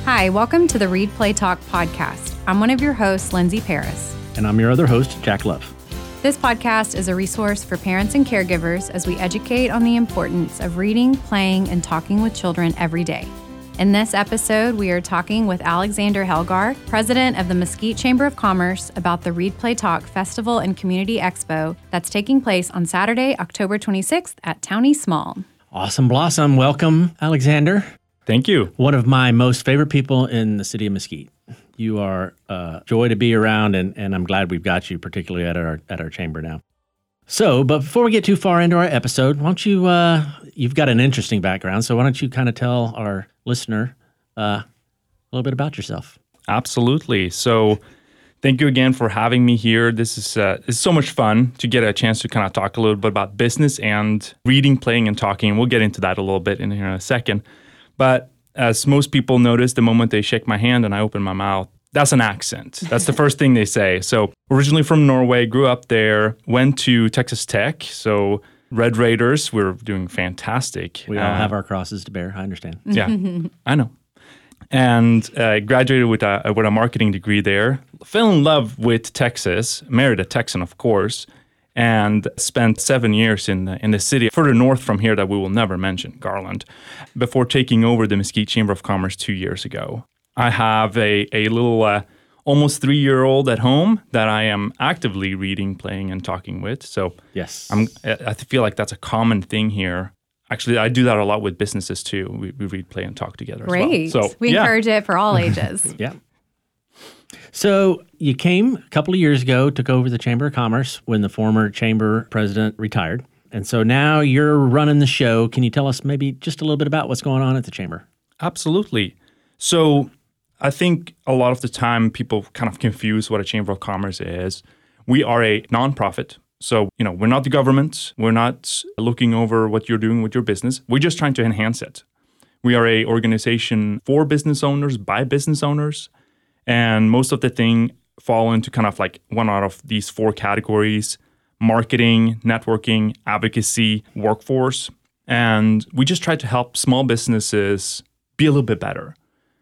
Hi, welcome to the Read, Play, Talk podcast. I'm one of your hosts, Lindsay Paris. And I'm your other host, Jack Love. This podcast is a resource for parents and caregivers as we educate on the importance of reading, playing, and talking with children every day. In this episode, we are talking with Alexander Helgar, president of the Mesquite Chamber of Commerce, about the Read, Play, Talk Festival and Community Expo that's taking place on Saturday, October 26th at Town East Mall. Awesome Blossom. Welcome, Alexander. Thank you. One of my most favorite people in the city of Mesquite. You are a joy to be around, and I'm glad we've got you, particularly at our chamber now. So, but before we get too far into our episode, why don't you, you've got an interesting background, so why don't you kind of tell our listener a little bit about yourself? Absolutely. So thank you again for having me here. This is so much fun to get a chance to kind of talk a little bit about business and reading, playing, and talking. We'll get into that a little bit in here in a second. But as most people notice, the moment they shake my hand and I open my mouth, that's an accent. That's the first thing they say. So originally from Norway, grew up there, went to Texas Tech. So Red Raiders, we're doing fantastic. We all have our crosses to bear. I understand. Yeah, I know. And graduated with a marketing degree there. Fell in love with Texas, married a Texan, of course, and spent 7 years in the city further north from here that we will never mention, Garland, before taking over the Mesquite Chamber of Commerce 2 years ago. I have a little almost 3-year-old at home that I am actively reading, playing, and talking with. So yes, I feel like that's a common thing here. Actually, I do that a lot with businesses too. We read, play, and talk together Great. as well. So we encourage it for all ages. Yeah. So you came a couple of years ago, took over the Chamber of Commerce when the former chamber president retired. And so now you're running the show. Can you tell us maybe just a little bit about what's going on at the chamber? Absolutely. So I think a lot of the time people kind of confuse what a Chamber of Commerce is. We are a nonprofit. So, we're not the government. We're not looking over what you're doing with your business. We're just trying to enhance it. We are a organization for business owners, by business owners. And most of the thing fall into kind of like one out of these 4 categories: marketing, networking, advocacy, workforce. And we just try to help small businesses be a little bit better.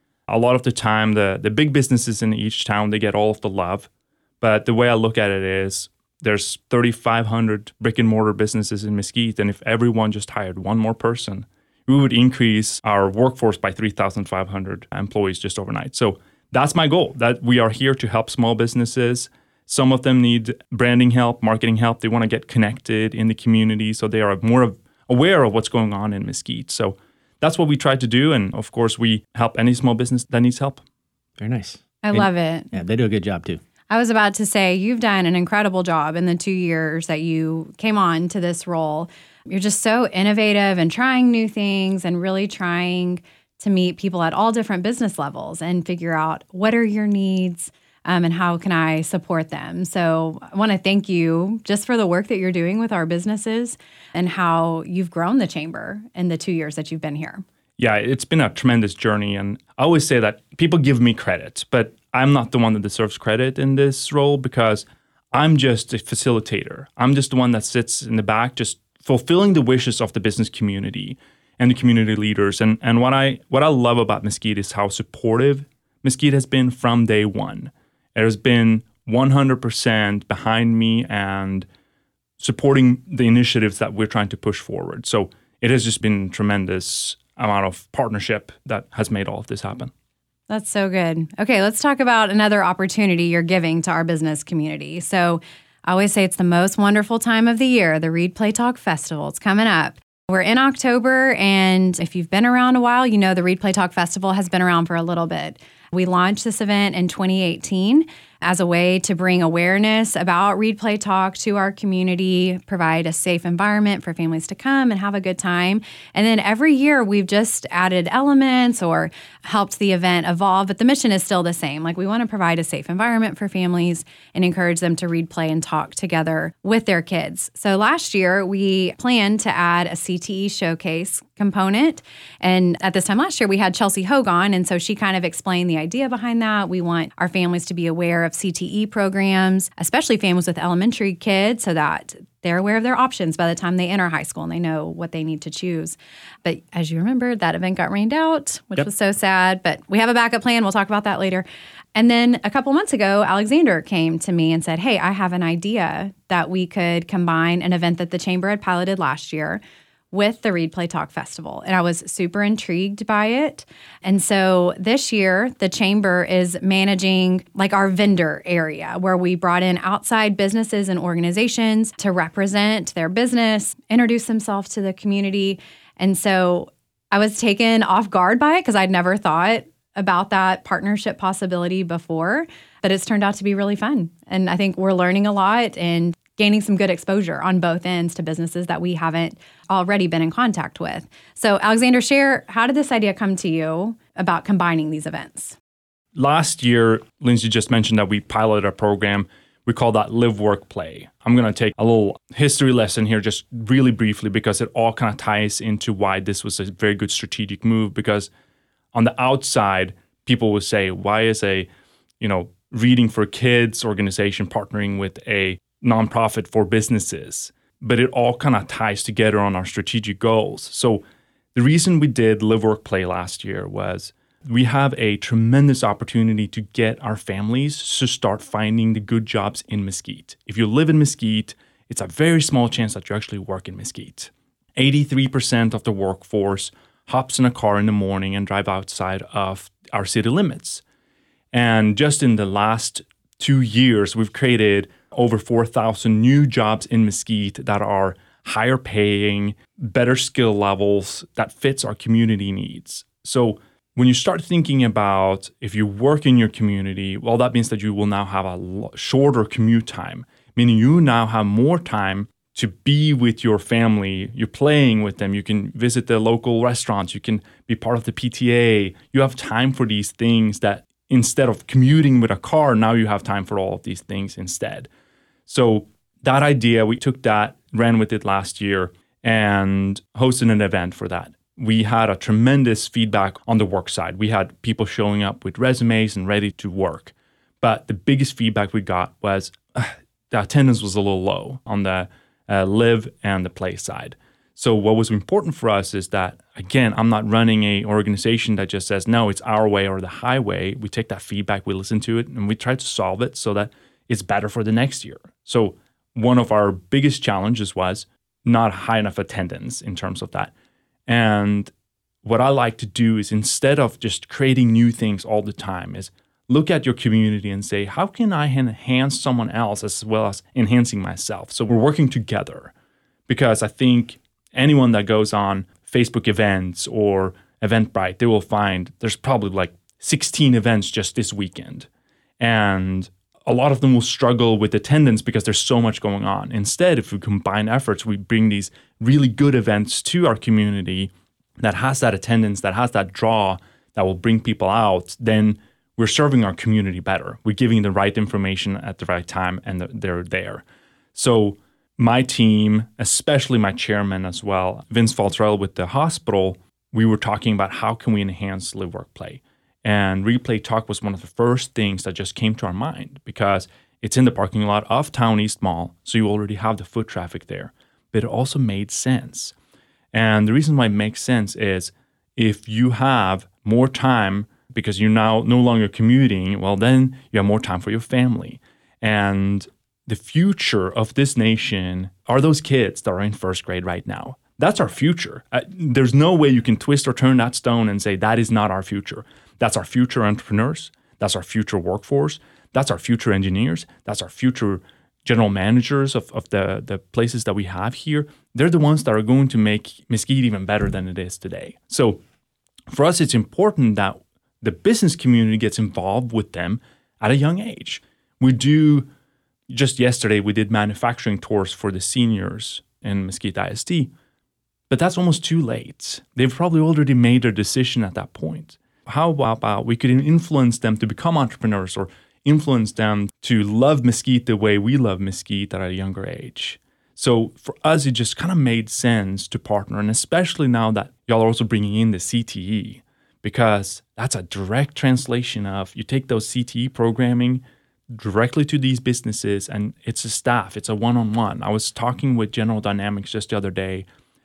A lot of the time, the big businesses in each town, they get all of the love. But the way I look at it is there's 3,500 brick and mortar businesses in Mesquite. And if everyone just hired one more person, we would increase our workforce by 3,500 employees just overnight. So that's my goal, that we are here to help small businesses. Some of them need branding help, marketing help. They want to get connected in the community so they are more aware of what's going on in Mesquite. So that's what we try to do. And of course, we help any small business that needs help. Very nice. I love it. Yeah, they do a good job too. I was about to say, you've done an incredible job in the 2 years that you came on to this role. You're just so innovative and trying new things and really trying to meet people at all different business levels and figure out what are your needs and how can I support them. So I want to thank you just for the work that you're doing with our businesses and how you've grown the chamber in the 2 years that you've been here. Yeah, it's been a tremendous journey. And I always say that people give me credit, but I'm not the one that deserves credit in this role because I'm just a facilitator. I'm just the one that sits in the back, just fulfilling the wishes of the business community and the community leaders. And what I love about Mesquite is how supportive Mesquite has been from day one. It has been 100% behind me and supporting the initiatives that we're trying to push forward. So it has just been a tremendous amount of partnership that has made all of this happen. That's so good. Okay, let's talk about another opportunity you're giving to our business community. So I always say it's the most wonderful time of the year, the Read, Play, Talk Festival. It's coming up. We're in October, and if you've been around a while, you know the Read, Play, Talk Festival has been around for a little bit. We launched this event in 2018 as a way to bring awareness about Read, Play, Talk to our community, provide a safe environment for families to come and have a good time. And then every year we've just added elements or helped the event evolve, but the mission is still the same. Like, we want to provide a safe environment for families and encourage them to read, play, and talk together with their kids. So last year we planned to add a CTE showcase component. And at this time last year, we had Chelsea Hogan. And so she kind of explained the idea behind that. We want our families to be aware of CTE programs, especially families with elementary kids, so that they're aware of their options by the time they enter high school and they know what they need to choose. But as you remember, that event got rained out, which was so sad. But we have a backup plan. We'll talk about that later. And then a couple months ago, Alexander came to me and said, hey, I have an idea that we could combine an event that the Chamber had piloted last year with the Read Play Talk Festival. And I was super intrigued by it. And so this year, the Chamber is managing like our vendor area where we brought in outside businesses and organizations to represent their business, introduce themselves to the community. And so I was taken off guard by it because I'd never thought about that partnership possibility before, but it's turned out to be really fun. And I think we're learning a lot and gaining some good exposure on both ends to businesses that we haven't already been in contact with. So Alexander, share, how did this idea come to you about combining these events? Last year, Lindsay just mentioned that we piloted a program. We call that Live, Work, Play. I'm going to take a little history lesson here just really briefly because it all kind of ties into why this was a very good strategic move. Because on the outside, people will say, why is a, reading for kids organization partnering with a nonprofit for businesses? But it all kind of ties together on our strategic goals. So the reason we did Live, Work, Play last year was we have a tremendous opportunity to get our families to start finding the good jobs in Mesquite. If you live in Mesquite, it's a very small chance that you actually work in Mesquite. 83% of the workforce hops in a car in the morning and drive outside of our city limits. And just in the last 2 years, we've created over 4,000 new jobs in Mesquite that are higher paying, better skill levels that fits our community needs. So when you start thinking about if you work in your community, well, that means that you will now have a shorter commute time, meaning you now have more time to be with your family. You're playing with them. You can visit the local restaurants. You can be part of the PTA. You have time for these things that instead of commuting with a car, now you have time for all of these things instead. So that idea, we took that, ran with it last year, and hosted an event for that. We had a tremendous feedback on the work side. We had people showing up with resumes and ready to work. But the biggest feedback we got was the attendance was a little low on the live and the play side. So what was important for us is that, again, I'm not running an organization that just says, no, it's our way or the highway. We take that feedback, we listen to it, and we try to solve it so that it's better for the next year. So one of our biggest challenges was not high enough attendance in terms of that. And what I like to do is instead of just creating new things all the time is look at your community and say, how can I enhance someone else as well as enhancing myself? So we're working together because I think anyone that goes on Facebook events or Eventbrite, they will find there's probably like 16 events just this weekend. And a lot of them will struggle with attendance because there's so much going on. Instead, if we combine efforts, we bring these really good events to our community that has that attendance, that has that draw, that will bring people out, then we're serving our community better. We're giving the right information at the right time, and they're there. So my team, especially my chairman as well, Vince Faltrell with the hospital, we were talking about how can we enhance Live, Work, Play. And Read Play Talk was one of the first things that just came to our mind because it's in the parking lot of Town East Mall, so you already have the foot traffic there. But it also made sense. And the reason why it makes sense is if you have more time because you're now no longer commuting, well, then you have more time for your family. And the future of this nation are those kids that are in first grade right now. That's our future. There's no way you can twist or turn that stone and say that is not our future. That's our future entrepreneurs. That's our future workforce. That's our future engineers. That's our future general managers of the places that we have here. They're the ones that are going to make Mesquite even better than it is today. So for us, it's important that the business community gets involved with them at a young age. Just yesterday, we did manufacturing tours for the seniors in Mesquite ISD, but that's almost too late. They've probably already made their decision at that point. How about we could influence them to become entrepreneurs or influence them to love Mesquite the way we love Mesquite at a younger age? So for us, it just kind of made sense to partner, and especially now that y'all are also bringing in the CTE, because that's a direct translation of you take those CTE programming directly to these businesses, and it's a staff. It's a one-on-one. I was talking with General Dynamics just the other day,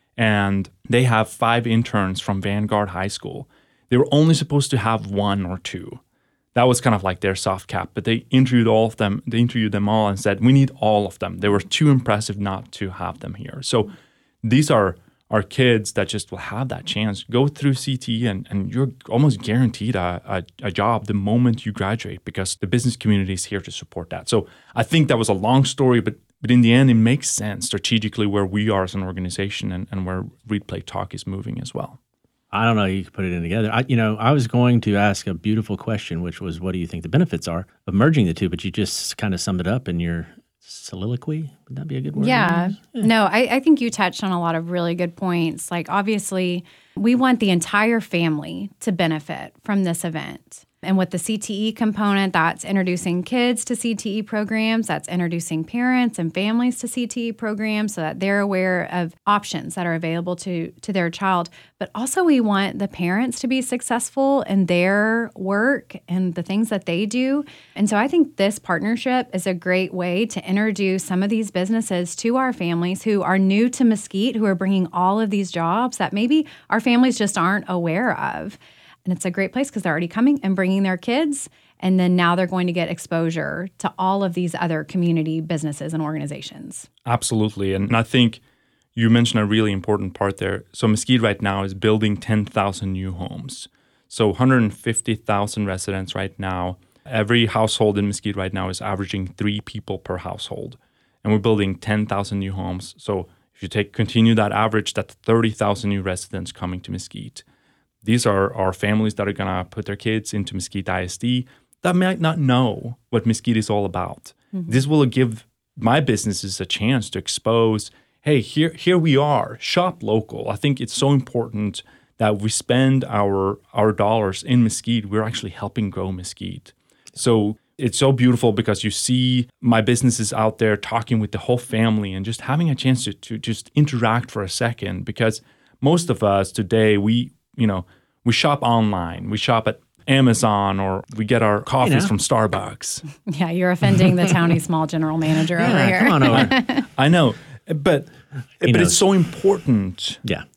and they have 5 interns from Vanguard High School. They were only supposed to have 1 or 2. That was kind of like their soft cap, but they interviewed all of them. They interviewed them all and said, we need all of them. They were too impressive not to have them here. So these are kids that just will have that chance. Go through CTE and you're almost guaranteed a job the moment you graduate, because the business community is here to support that. So I think that was a long story, but in the end, it makes sense strategically where we are as an organization and where Read Play Talk is moving as well. I don't know. You could put it in together. I was going to ask a beautiful question, which was, what do you think the benefits are of merging the two? But you just kind of summed it up in your soliloquy. Would that be a good word? Yeah. No, I think you touched on a lot of really good points. Like, obviously, we want the entire family to benefit from this event. And with the CTE component, that's introducing kids to CTE programs, that's introducing parents and families to CTE programs so that they're aware of options that are available to their child. But also we want the parents to be successful in their work and the things that they do. And so I think this partnership is a great way to introduce some of these businesses to our families who are new to Mesquite, who are bringing all of these jobs that maybe our families just aren't aware of. And it's a great place because they're already coming and bringing their kids. And then now they're going to get exposure to all of these other community businesses and organizations. Absolutely. And I think you mentioned a really important part there. So Mesquite right now is building 10,000 new homes. So 150,000 residents right now. Every household in Mesquite right now is averaging 3 people per household. And we're building 10,000 new homes. So if you continue that average, that's 30,000 new residents coming to Mesquite. These are our families that are going to put their kids into Mesquite ISD that might not know what Mesquite is all about. Mm-hmm. This will give my businesses a chance to expose, hey, here we are, shop local. I think it's so important that we spend our dollars in Mesquite. We're actually helping grow Mesquite. So it's so beautiful because you see my businesses out there talking with the whole family and just having a chance to just interact for a second, because most of us today, we shop online. We shop at Amazon, or we get our coffees from Starbucks. Yeah, you're offending the Townie small general manager over here. Come on over. I know, but it's so important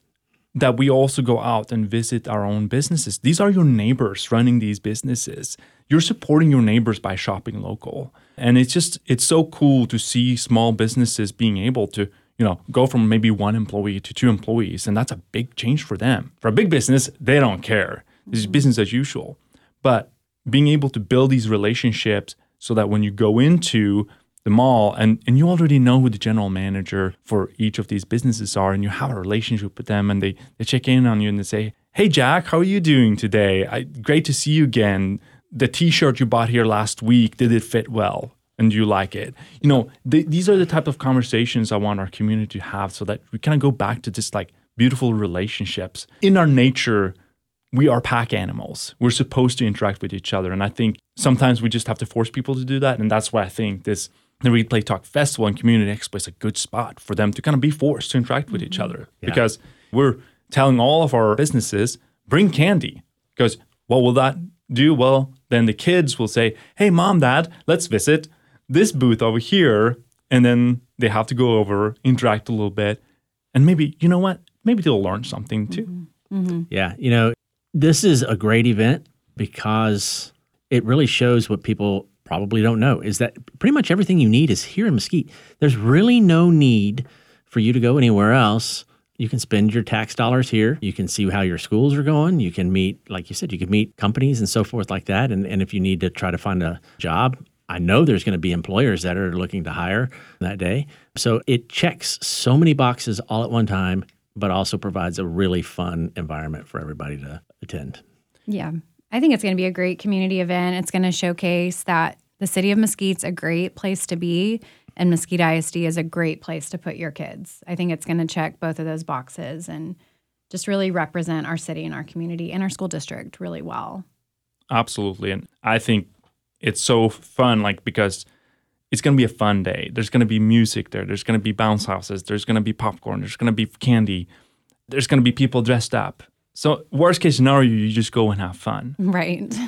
that we also go out and visit our own businesses. These are your neighbors running these businesses. You're supporting your neighbors by shopping local. And it's so cool to see small businesses being able to go from maybe 1 employee to 2 employees. And that's a big change for them. For a big business, they don't care. This is business as usual. But being able to build these relationships so that when you go into the mall and you already know who the general manager for each of these businesses are, and you have a relationship with them, and they check in on you and they say, hey, Jack, how are you doing today? Great to see you again. The T-shirt you bought here last week, did it fit well? And you like it? These are the type of conversations I want our community to have, so that we kind of go back to just like beautiful relationships. In our nature, we are pack animals. We're supposed to interact with each other. And I think sometimes we just have to force people to do that. And that's why I think the Read Play Talk Festival and Community Expo is a good spot for them to kind of be forced to interact with each other. Yeah. Because we're telling all of our businesses, bring candy. Because what will that do? Well, then the kids will say, hey, Mom, Dad, let's visit this booth over here. And then they have to go over, interact a little bit. And maybe, you know what? Maybe they'll learn something too. Mm-hmm. Mm-hmm. Yeah. This is a great event because it really shows what people probably don't know, is that pretty much everything you need is here in Mesquite. There's really no need for you to go anywhere else. You can spend your tax dollars here. You can see how your schools are going. You can meet, like you said, you can meet companies and so forth like that. And if you need to try to find a job, I know there's going to be employers that are looking to hire that day. So it checks so many boxes all at one time, but also provides a really fun environment for everybody to attend. Yeah. I think it's going to be a great community event. It's going to showcase that the city of Mesquite's a great place to be, and Mesquite ISD is a great place to put your kids. I think it's going to check both of those boxes and just really represent our city and our community and our school district really well. Absolutely. And I think it's so fun, because it's going to be a fun day. There's going to be music there. There's going to be bounce houses. There's going to be popcorn. There's going to be candy. There's going to be people dressed up. So worst case scenario, you just go and have fun. Right.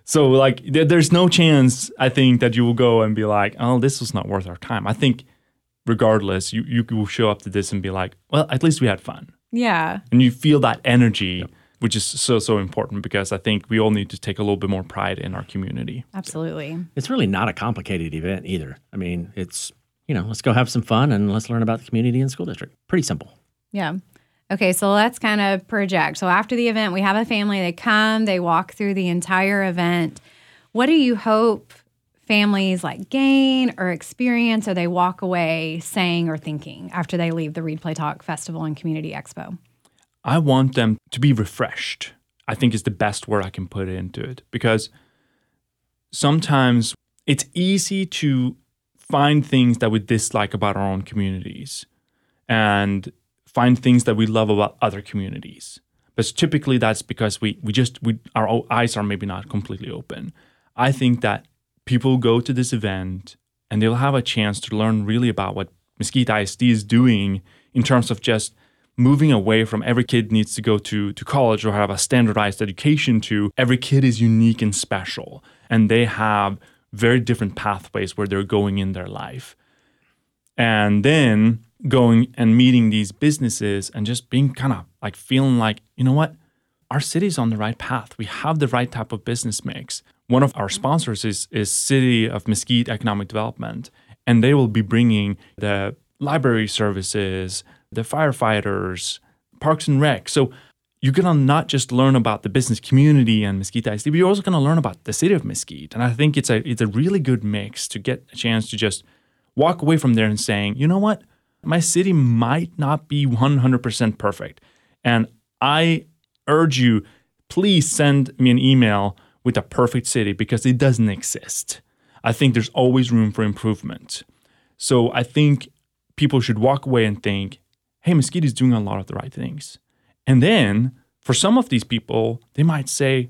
So like there's no chance, I think, that you will go and be like, oh, this was not worth our time. I think regardless, you will show up to this and be like, well, at least we had fun. Yeah. And you feel that energy, which is so important, because I think we all need to take a little bit more pride in our community. Absolutely. It's really not a complicated event either. I mean, it's, let's go have some fun and let's learn about the community and school district. Pretty simple. Yeah. Okay, so let's kind of project. So after the event, we have a family. They come, they walk through the entire event. What do you hope families like gain or experience, or they walk away saying or thinking after they leave the Read Play Talk Festival and Community Expo? I want them to be refreshed, I think is the best word I can put into it, because sometimes it's easy to find things that we dislike about our own communities and find things that we love about other communities. But typically that's because our eyes are maybe not completely open. I think that people go to this event and they'll have a chance to learn really about what Mesquite ISD is doing in terms of just moving away from every kid needs to go to college or have a standardized education to every kid is unique and special. And they have very different pathways where they're going in their life. And then going and meeting these businesses and just being kind of like feeling like, you know what, our city's on the right path. We have the right type of business mix. One of our sponsors is City of Mesquite Economic Development, and they will be bringing the library services, the firefighters, Parks and Rec. So you're going to not just learn about the business community and Mesquite ISD, but you're also going to learn about the city of Mesquite. And I think it's a really good mix to get a chance to just walk away from there and saying, you know what, my city might not be 100% perfect. And I urge you, please send me an email with a perfect city, because it doesn't exist. I think there's always room for improvement. So I think people should walk away and think, hey, Mesquite is doing a lot of the right things. And then for some of these people, they might say,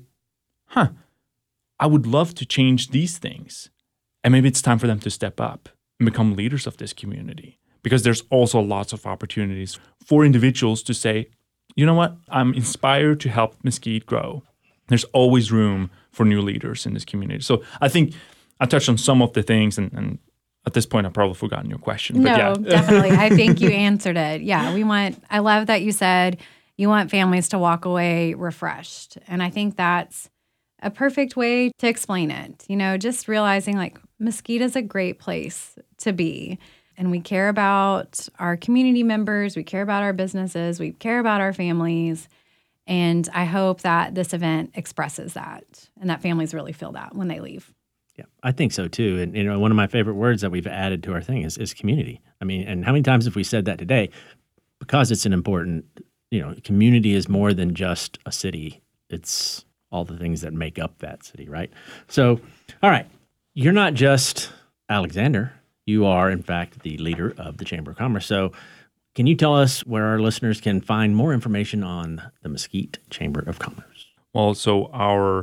I would love to change these things. And maybe it's time for them to step up and become leaders of this community, because there's also lots of opportunities for individuals to say, you know what, I'm inspired to help Mesquite grow. There's always room for new leaders in this community. So I think I touched on some of the things, and at this point, I've probably forgotten your question. No, but yeah. definitely. I think you answered it. Yeah, I love that you said you want families to walk away refreshed. And I think that's a perfect way to explain it. Just realizing like Mesquite is a great place to be. And we care about our community members, we care about our businesses, we care about our families. And I hope that this event expresses that and that families really feel that when they leave. Yeah, I think so too. And one of my favorite words that we've added to our thing is community. I mean, and how many times have we said that today? Because it's an important, community is more than just a city. It's all the things that make up that city, right? So, all right, you're not just Alexander. You are, in fact, the leader of the Chamber of Commerce. So can you tell us where our listeners can find more information on the Mesquite Chamber of Commerce? Well, so our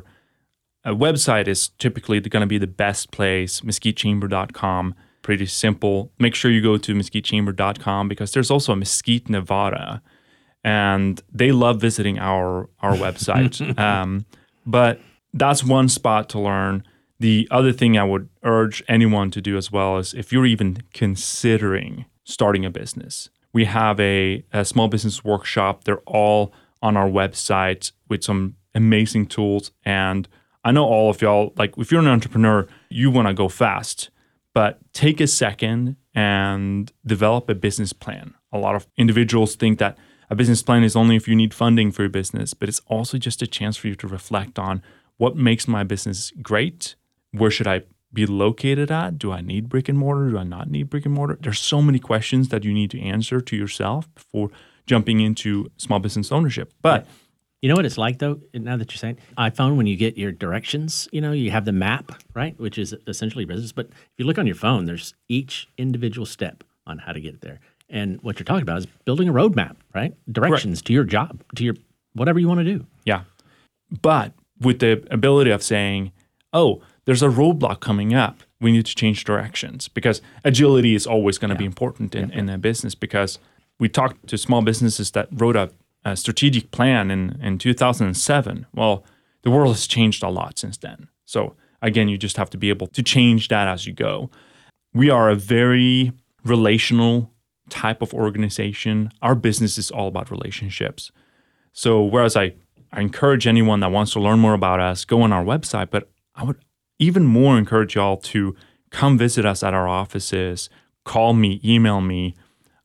website is typically going to be the best place, mesquitechamber.com. Pretty simple. Make sure you go to mesquitechamber.com, because there's also a Mesquite, Nevada, and they love visiting our website. But that's one spot to learn. The other thing I would urge anyone to do as well is, if you're even considering starting a business, we have a small business workshop. They're all on our website with some amazing tools. And I know all of y'all, like if you're an entrepreneur, you want to go fast, but take a second and develop a business plan. A lot of individuals think that a business plan is only if you need funding for your business, but it's also just a chance for you to reflect on what makes my business great. Where should I be located at? Do I need brick and mortar? Do I not need brick and mortar? There's so many questions that you need to answer to yourself before jumping into small business ownership. But you know what it's like, though, now that you're saying iPhone, when you get your directions, you have the map, right, which is essentially business. But if you look on your phone, there's each individual step on how to get there. And what you're talking about is building a roadmap, right? Directions to your job, to your whatever you want to do. Yeah. But with the ability of saying, oh, there's a roadblock coming up, we need to change directions, because agility is always going to be important in a business. Because we talked to small businesses that wrote a strategic plan in 2007. Well, the world has changed a lot since then. So again, you just have to be able to change that as you go. We are a very relational type of organization. Our business is all about relationships. So whereas I encourage anyone that wants to learn more about us, go on our website, but I would even more encourage y'all to come visit us at our offices, call me, email me.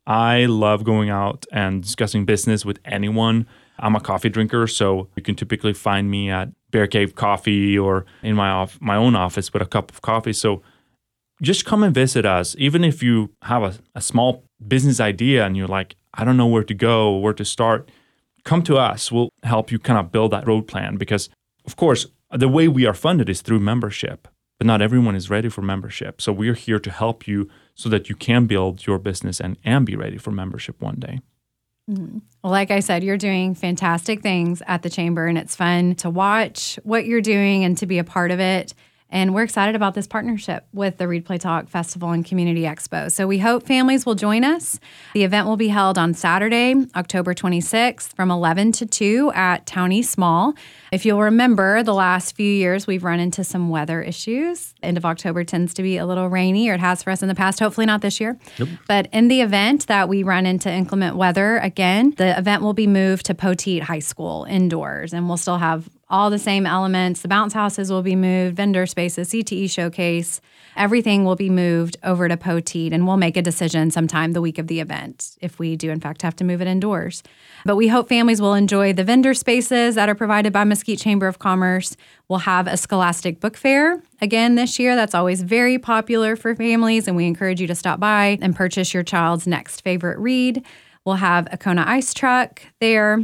I love going out and discussing business with anyone. I'm a coffee drinker, so you can typically find me at Bear Cave Coffee or in my own office with a cup of coffee. So just come and visit us. Even if you have a small business idea and you're like, I don't know where to go, where to start, come to us. We'll help you kind of build that road plan because, of course, the way we are funded is through membership, but not everyone is ready for membership. So we're here to help you so that you can build your business and be ready for membership one day. Mm-hmm. Well, like I said, you're doing fantastic things at the Chamber, and it's fun to watch what you're doing and to be a part of it. And we're excited about this partnership with the Read Play Talk Festival and Community Expo. So we hope families will join us. The event will be held on Saturday, October 26th from 11 to 2 at Town East Mall. If you'll remember, the last few years we've run into some weather issues. End of October tends to be a little rainy, or it has for us in the past, hopefully not this year. Nope. But in the event that we run into inclement weather again, the event will be moved to Poteet High School indoors, and we'll still have all the same elements. The bounce houses will be moved, vendor spaces, CTE showcase, everything will be moved over to Poteet, and we'll make a decision sometime the week of the event if we do in fact have to move it indoors. But we hope families will enjoy the vendor spaces that are provided by Mesquite Chamber of Commerce. We'll have a Scholastic Book Fair again this year. That's always very popular for families, and we encourage you to stop by and purchase your child's next favorite read. We'll have a Kona Ice Truck there.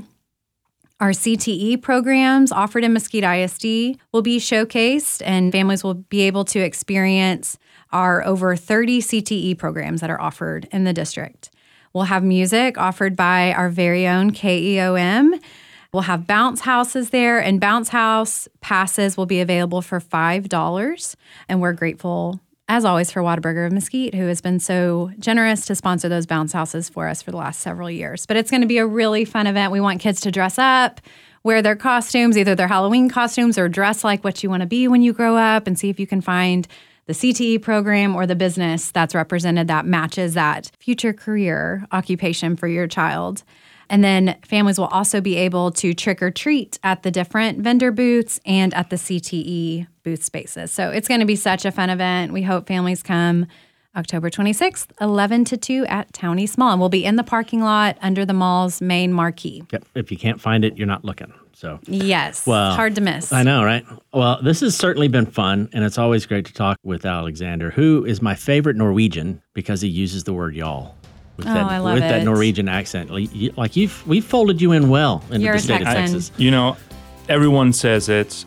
Our CTE programs offered in Mesquite ISD will be showcased, and families will be able to experience our over 30 CTE programs that are offered in the district. We'll have music offered by our very own KEOM. We'll have bounce houses there, and bounce house passes will be available for $5. And we're grateful, as always, for Whataburger of Mesquite, who has been so generous to sponsor those bounce houses for us for the last several years. But it's going to be a really fun event. We want kids to dress up, wear their costumes, either their Halloween costumes or dress like what you want to be when you grow up, and see if you can find the CTE program or the business that's represented that matches that future career occupation for your child. And then families will also be able to trick or treat at the different vendor booths and at the CTE booth spaces. So it's going to be such a fun event. We hope families come October 26th, 11 to 2 at Town East Mall. And we'll be in the parking lot under the mall's main marquee. Yep. If you can't find it, you're not looking. So yes, well, hard to miss. I know, right? Well, this has certainly been fun, and it's always great to talk with Alexander, who is my favorite Norwegian because he uses the word y'all. I love with it. that Norwegian accent. We've folded you in well into You're the a state of Texan. Texas. You know, everyone says it's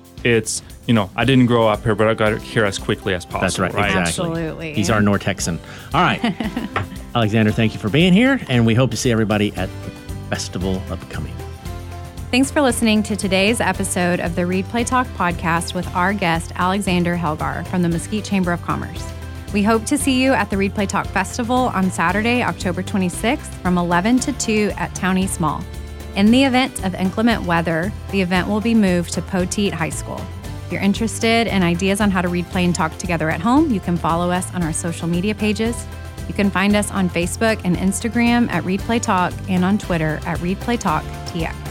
I didn't grow up here, but I got here as quickly as possible. That's right, exactly. Absolutely. He's our North Texan. All right. Alexander, thank you for being here, and we hope to see everybody at the festival upcoming. Thanks for listening to today's episode of the Read Play Talk podcast with our guest, Alexander Helgar from the Mesquite Chamber of Commerce. We hope to see you at the Read Play Talk Festival on Saturday, October 26th from 11 to 2 at Town East Mall. In the event of inclement weather, the event will be moved to Poteet High School. If you're interested in ideas on how to read, play, and talk together at home, you can follow us on our social media pages. You can find us on Facebook and Instagram at Read Play Talk and on Twitter at Read Play Talk TX.